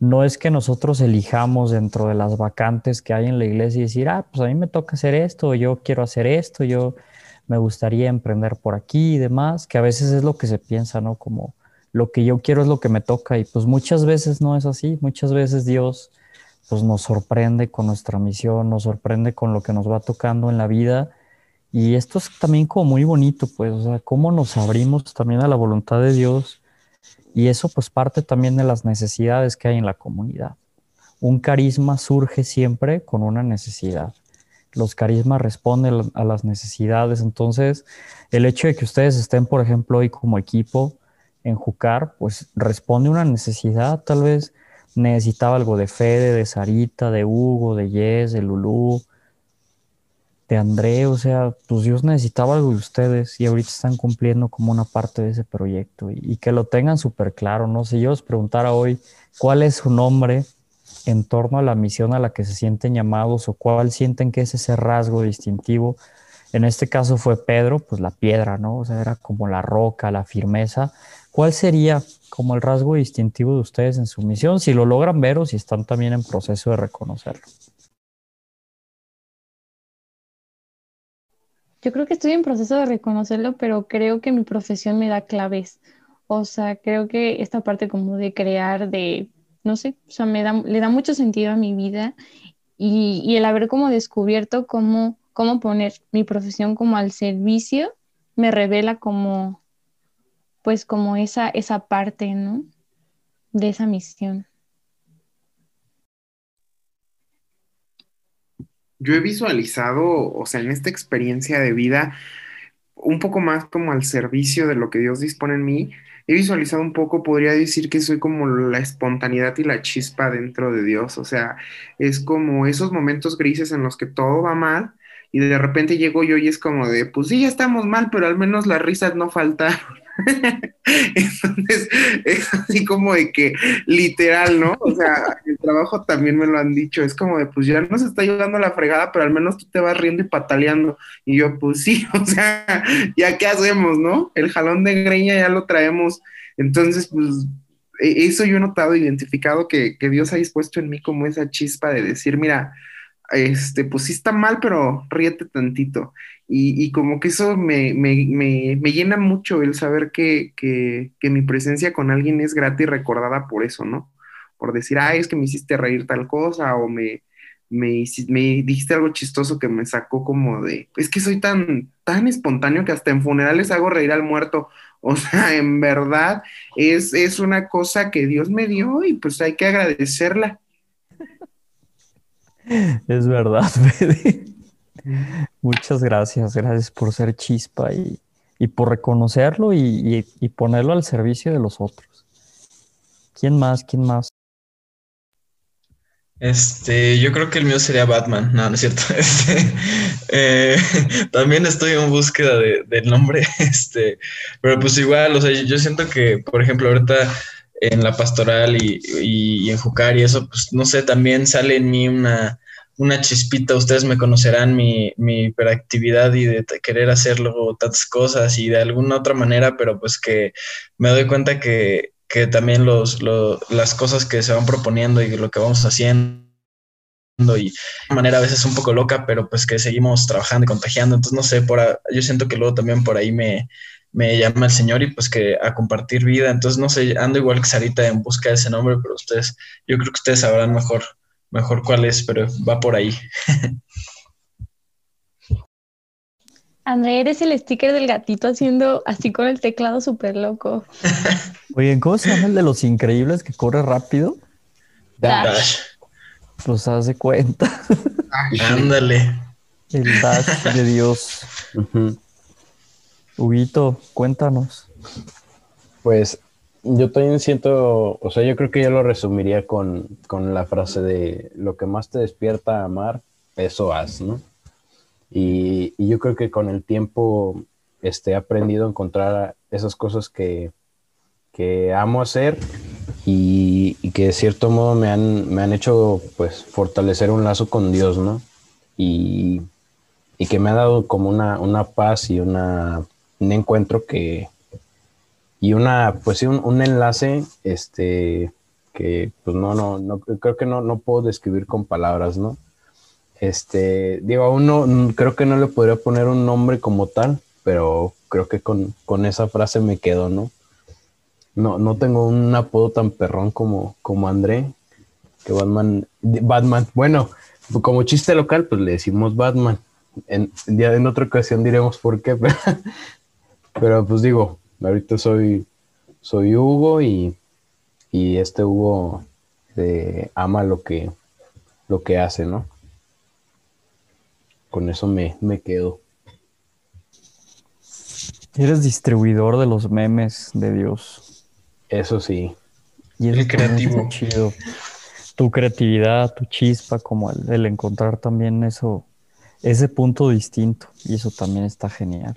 no es que nosotros elijamos dentro de las vacantes que hay en la iglesia y decir, pues a mí me toca hacer esto, yo quiero hacer esto, yo me gustaría emprender por aquí y demás, que a veces es lo que se piensa, ¿no? Como lo que yo quiero es lo que me toca, y pues muchas veces no es así. Muchas veces Dios pues nos sorprende con nuestra misión, nos sorprende con lo que nos va tocando en la vida, y esto es también como muy bonito, pues, o sea, cómo nos abrimos también a la voluntad de Dios. Y eso pues parte también de las necesidades que hay en la comunidad. Un carisma surge siempre con una necesidad. Los carismas responden a las necesidades. Entonces, el hecho de que ustedes estén, por ejemplo, hoy como equipo en Júcar, pues responde a una necesidad. Tal vez necesitaba algo de Fede, de Sarita, de Hugo, de Jess, de Lulú, de André. O sea, pues Dios necesitaba algo de ustedes y ahorita están cumpliendo como una parte de ese proyecto, y que lo tengan súper claro, ¿no? Si yo les preguntara hoy cuál es su nombre en torno a la misión a la que se sienten llamados, o cuál sienten que es ese rasgo distintivo. En este caso fue Pedro, pues la piedra, ¿no? O sea, era como la roca, la firmeza. ¿Cuál sería como el rasgo distintivo de ustedes en su misión? Si lo logran ver o si están también en proceso de reconocerlo. Yo creo que estoy en proceso de reconocerlo, pero creo que mi profesión me da claves. O sea, creo que esta parte como de crear, no sé, o sea, le da mucho sentido a mi vida, y el haber como descubierto cómo poner mi profesión como al servicio me revela como, pues como esa parte, ¿no? De esa misión. Yo he visualizado, o sea, en esta experiencia de vida, un poco más como al servicio de lo que Dios dispone en mí. He visualizado un poco, podría decir que soy como la espontaneidad y la chispa dentro de Dios. O sea, es como esos momentos grises en los que todo va mal y de repente llego yo y es como de, pues sí, ya estamos mal, pero al menos las risas no faltaron. Entonces, es así como de que literal, ¿no? O sea, el trabajo también me lo han dicho, es como de, pues ya nos está llevando la fregada, pero al menos tú te vas riendo y pataleando. Y yo, pues sí, o sea, ya qué hacemos, ¿no? El jalón de greña ya lo traemos. Entonces, pues eso yo he notado, identificado que Dios ha dispuesto en mí como esa chispa de decir, mira, pues sí está mal, pero ríete tantito. Y como que eso me llena mucho el saber que mi presencia con alguien es grata y recordada por eso, ¿no? Por decir, ay, es que me hiciste reír tal cosa, o me dijiste algo chistoso que me sacó como de, es que soy tan espontáneo que hasta en funerales hago reír al muerto. O sea, en verdad es una cosa que Dios me dio y pues hay que agradecerla. Es verdad, Fede. Muchas gracias. Gracias por ser chispa y por reconocerlo y ponerlo al servicio de los otros. ¿Quién más? ¿Quién más? Yo creo que el mío sería Batman. No, no es cierto. También estoy en búsqueda del nombre. Pero pues igual, o sea, yo siento que, por ejemplo, ahorita en la pastoral y en Júcar y eso, pues no sé, también sale en mí una chispita. Ustedes me conocerán mi hiperactividad y de querer hacer luego tantas cosas y de alguna otra manera, pero pues que me doy cuenta que también las cosas que se van proponiendo y lo que vamos haciendo y de manera a veces un poco loca, pero pues que seguimos trabajando y contagiando. Entonces, no sé, yo siento que luego también por ahí me llama el Señor y pues que a compartir vida. Entonces, no sé, ando igual que Sarita en busca de ese nombre, pero yo creo que ustedes sabrán mejor cuál es, pero va por ahí. André, eres el sticker del gatito haciendo así con el teclado súper loco. Oye, ¿cómo se llama el de los increíbles que corre rápido? Dash. Pues haz de cuenta. Ándale. El Dash de Dios. Huguito, cuéntanos. Pues yo también siento, o sea, yo creo que yo lo resumiría con la frase de lo que más te despierta a amar, eso haz, ¿no? Y yo creo que con el tiempo he aprendido a encontrar esas cosas que amo hacer y que de cierto modo me han hecho pues fortalecer un lazo con Dios, ¿no? Y que me ha dado como una paz y un encuentro y un enlace pues no, creo que no puedo describir con palabras, ¿no? Digo, aún no, creo que no le podría poner un nombre como tal, pero creo que con esa frase me quedo, ¿no? No tengo un apodo tan perrón como André, que Batman, bueno, como chiste local, pues le decimos Batman. Ya en otra ocasión diremos por qué, pero pues digo, ahorita soy Hugo y Hugo ama lo que hace, ¿no? Con eso me quedo. Eres distribuidor de los memes de Dios. Eso sí. Y eso el creativo. Está chido. Tu creatividad, tu chispa, como el encontrar también eso, ese punto distinto. Y eso también está genial.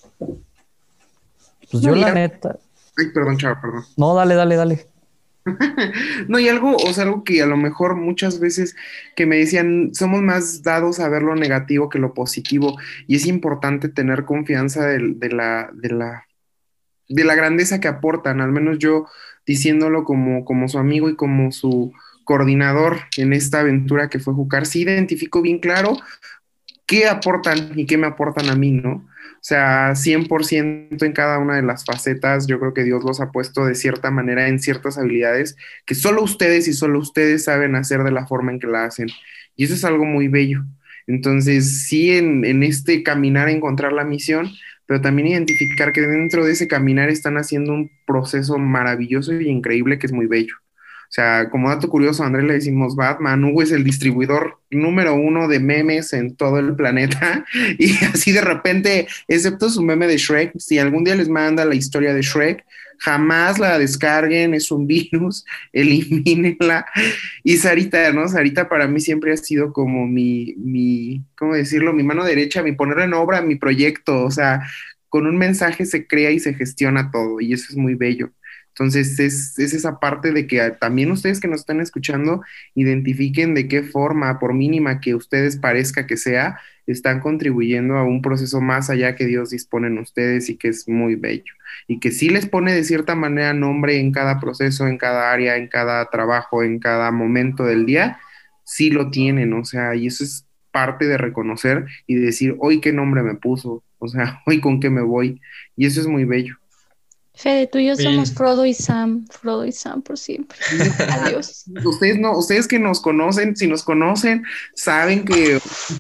Pues yo la neta... Ay, perdón, chava, perdón. No, dale. No, y algo que a lo mejor muchas veces que me decían, somos más dados a ver lo negativo que lo positivo, y es importante tener confianza de la grandeza que aportan, al menos yo diciéndolo como su amigo y como su coordinador en esta aventura que fue Júcar, sí identifico bien claro qué aportan y qué me aportan a mí, ¿no? O sea, 100% en cada una de las facetas, yo creo que Dios los ha puesto de cierta manera en ciertas habilidades que solo ustedes y solo ustedes saben hacer de la forma en que la hacen. Y eso es algo muy bello. Entonces, sí, en este caminar, encontrar la misión, pero también identificar que dentro de ese caminar están haciendo un proceso maravilloso y increíble que es muy bello. O sea, como dato curioso, a Andrés le decimos Batman, Hugo es el distribuidor número 1 de memes en todo el planeta, y así de repente, excepto su meme de Shrek, si algún día les manda la historia de Shrek, jamás la descarguen, es un virus, elimínenla. Y Sarita, ¿no? Sarita para mí siempre ha sido como ¿cómo decirlo? Mi mano derecha, mi poner en obra mi proyecto, o sea, con un mensaje se crea y se gestiona todo, y eso es muy bello. Entonces es esa parte de que también ustedes que nos están escuchando identifiquen de qué forma, por mínima que ustedes parezca que sea, están contribuyendo a un proceso más allá que Dios dispone en ustedes y que es muy bello. Y que sí les pone de cierta manera nombre en cada proceso, en cada área, en cada trabajo, en cada momento del día, sí lo tienen, o sea, y eso es parte de reconocer y de decir, hoy qué nombre me puso, o sea, hoy con qué me voy, y eso es muy bello. Fede, tú y yo somos Frodo y Sam por siempre. Adiós. Ustedes que nos conocen, si nos conocen, saben que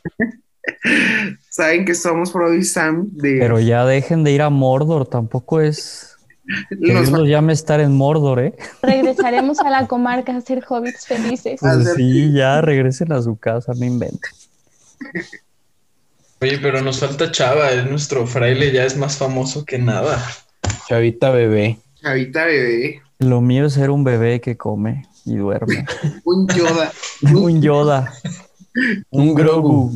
somos Frodo y Sam Pero ya dejen de ir a Mordor, tampoco es que Dios los llame a estar en Mordor, ¿eh? Regresaremos a la comarca a ser hobbits felices. Pues sí, ya regresen a su casa, no inventen. Oye, pero nos falta Chava, nuestro fraile ya es más famoso que nada. Chavita bebé. Lo mío es ser un bebé que come y duerme. Un Yoda. Un Yoda. Un Grogu.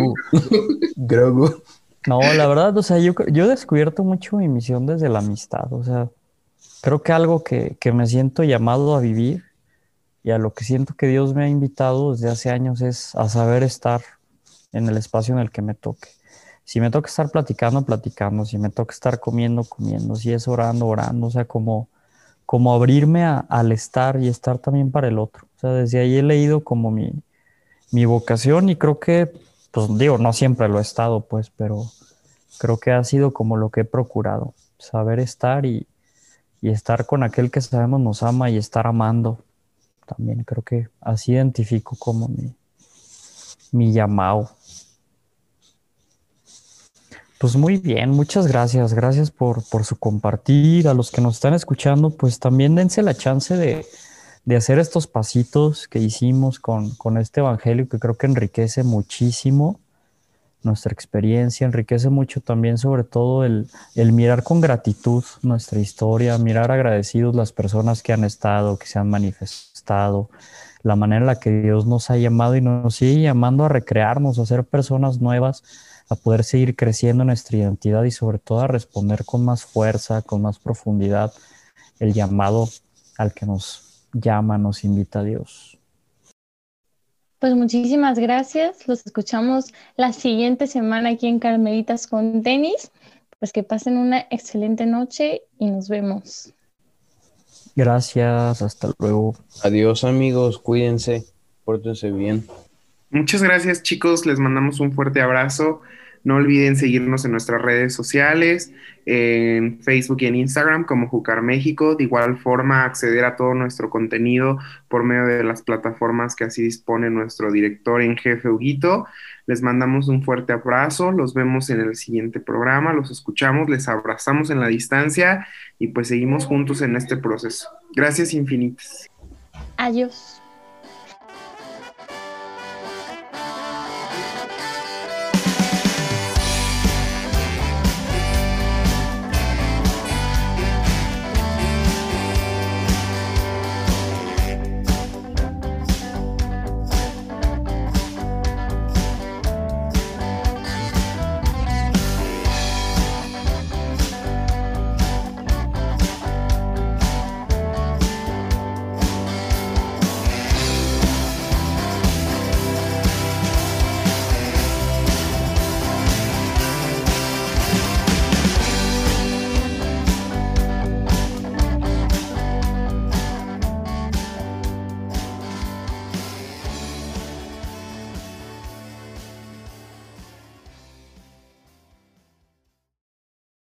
No, la verdad, o sea, yo he descubierto mucho mi misión desde la amistad. O sea, creo que algo que me siento llamado a vivir y a lo que siento que Dios me ha invitado desde hace años es a saber estar en el espacio en el que me toque. Si me toca estar platicando, si me toca estar comiendo, si es orando, o sea, como abrirme al estar y estar también para el otro. O sea, desde ahí he leído como mi vocación y creo que, pues digo, no siempre lo he estado, pues, pero creo que ha sido como lo que he procurado, saber estar y estar con aquel que sabemos nos ama y estar amando. También creo que así identifico como mi llamado. Pues muy bien, muchas gracias. Gracias por su compartir. A los que nos están escuchando, pues también dense la chance de hacer estos pasitos que hicimos con este evangelio que creo que enriquece muchísimo nuestra experiencia, enriquece mucho también sobre todo el mirar con gratitud nuestra historia, mirar agradecidos las personas que han estado, que se han manifestado, la manera en la que Dios nos ha llamado y nos sigue llamando a recrearnos, a ser personas nuevas, a poder seguir creciendo en nuestra identidad y sobre todo a responder con más fuerza, con más profundidad el llamado al que nos llama, nos invita a Dios. Pues muchísimas gracias. Los escuchamos la siguiente semana aquí en Carmelitas con Tenis. Pues que pasen una excelente noche y nos vemos. Gracias, hasta luego. Adiós amigos, cuídense, pórtense bien. Muchas gracias chicos, les mandamos un fuerte abrazo. No olviden seguirnos en nuestras redes sociales, en Facebook y en Instagram como Júcar México. De igual forma, acceder a todo nuestro contenido por medio de las plataformas que así dispone nuestro director en jefe, Huguito. Les mandamos un fuerte abrazo, los vemos en el siguiente programa, los escuchamos, les abrazamos en la distancia y pues seguimos juntos en este proceso. Gracias infinitas. Adiós.